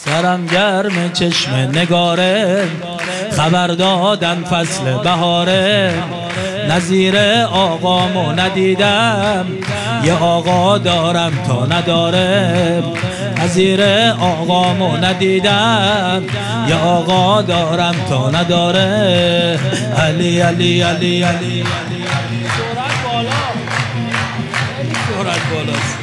سرم گرم چشم نگاره، خبر دادن فصل بهاره. نظیر آقامو ندیدم، یه آقا دارم تا نداره. نظیر آقامو ندیدم، یه آقا دارم تا نداره. علی علی علی علی سرعت بالا، سرعت بالاست.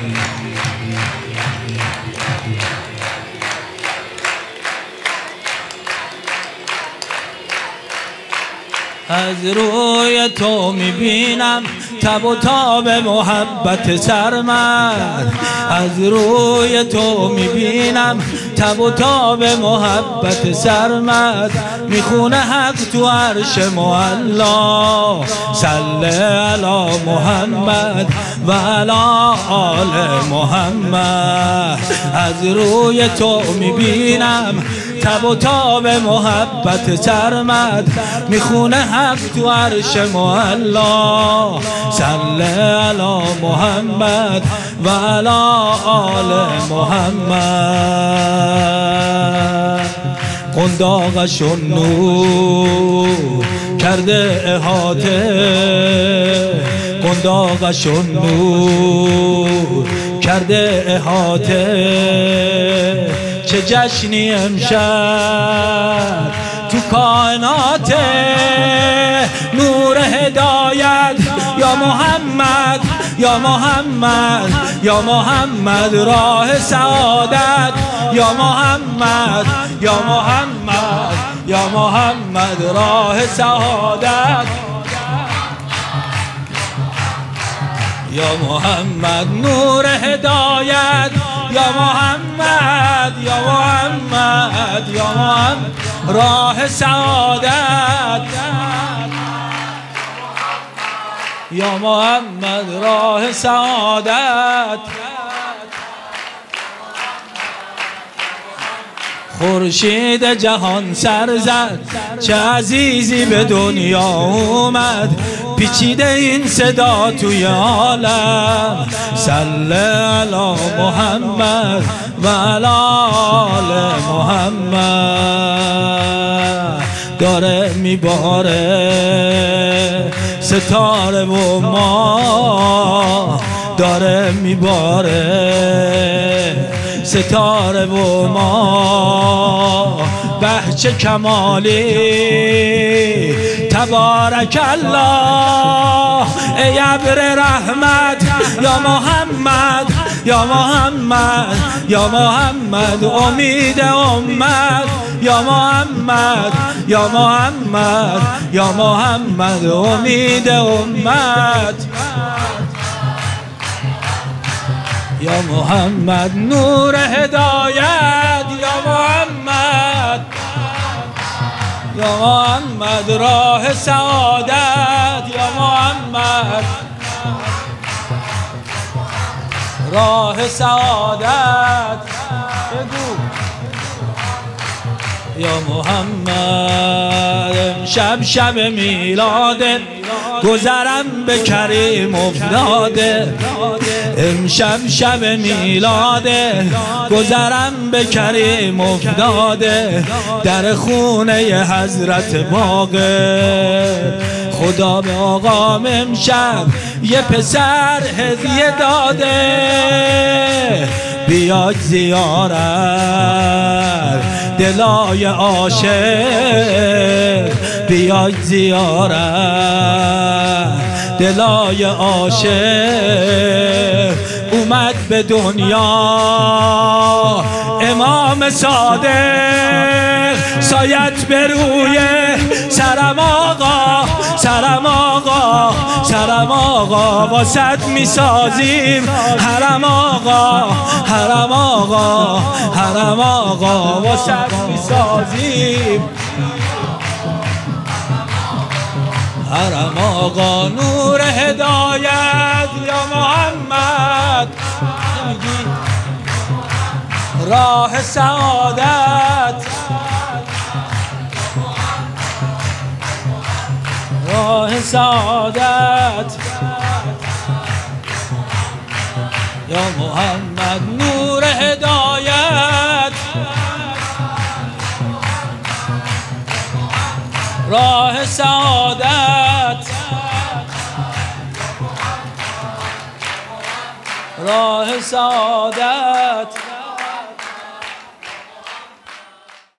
از روی تو میبینم تب و تاب محبت سرمد. از روی تو میبینم تب و تاب محبت سرمد. میخونه حق تو عرش معلا، صل علی محمد و علی آل محمد. از روی تو میبینم تب و تاب محبت سرمد. میخونه حق تو عرش معلا، صل علی محمد و علی آل محمد. قنداقشون نور کرده احاطه، قنداقشون نور کرده احاطه. چه جشنی امشب تو کائنات، نور هدایت یا محمد یا محمد یا محمد. راه سعادت یا محمد یا محمد یا محمد. راه سعادت یا محمد. نور هدایت یا محمد یا محمد یا محمد. راه سعادت یا محمد. راه سعادت. خورشید جهان سر زد، چه عزیزی به دنیا اومد. پیچیده این صدا توی عالم، صل علی محمد و علی آل محمد. داره میباره ستاره و ما، داره میباره ستاره و ما. بهچه کمالی تبارک الله، ای ابر رحمت یا محمد یا محمد یا محمد. امید امت یا محمد یا محمد یا محمد. امید امت یا محمد. نور هدایت یا محمد یا محمد. راه سعادت یا محمد، راه سعادت. بگو یا محمد. امشب شب میلاده، گذرم به کریم افتاده. امشب شب میلاده، گذرم به کریم افتاده. در خونه حضرت باقر، خدا به آقام امشب یه پسر هدیه داده. بیاید زیارت دلای عاشق، بیاید زیارت دلای عاشق. اومد به دنیا امام صادق، سایت به روی سرم آقا، سرم آقا، سرم آقا. واسط میسازیم حرم آقا، حرم آقا، حرم آقا. واسط میسازیم حرم آقا. نور هدایت یا محمد، راه سعادت، راه سعادت یا محمد. نور هدایت راه سعادت راه سعادت